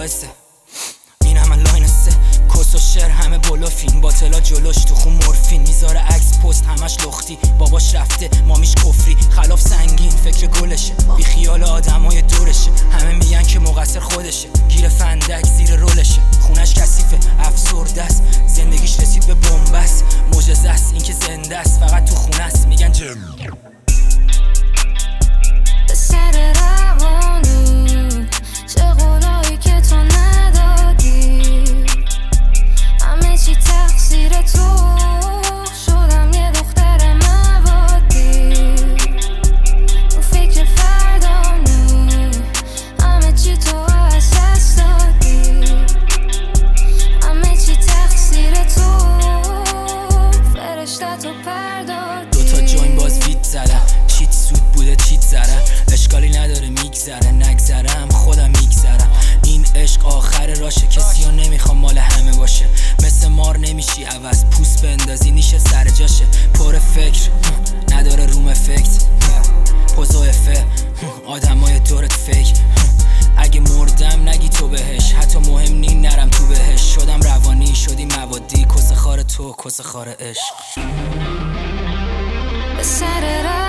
باعثه این همه لاین سه کس و شر همه بلوفین باطلا جلوش تو خون مورفین میذاره عکس پست همش لختی باباش رفته مامیش کفری خلاف سنگین فکر گلشه بی خیال آدمای دورشه همه میگن که مقصر خودشه گیر فندک زیر رولشه خونش کثیفه افسرده است زندگیش رسید به بنبست معجزه است این که زنده است فقط تو خونه است میگن به سر روانی چه قولایی که تو ندادی همه چی تقصیر تو شدم یه دختر موادی تو فکر فردانی همه چی تو از دست دادی همه چی تقصیر تو فرشته تو پردادی دوتا جوین باز ویت زدم چیت سود بوده چیت زدم اشکالی نداره میگذره نگذرم خودم میگذرم این عشق آخر راشه کسی رو نمیخوام مال همه باشه مثل مار نمیشی عوض پوست بندازی نیشه سر جاشه پر فکر نداره روم افکت پوزو افه آدمای دورت فیک اگه مردم نگی تو بهش حتی مهم نی نرم تو بهش شدم روانی شدی موادی کس خار تو کس خار عشق به سر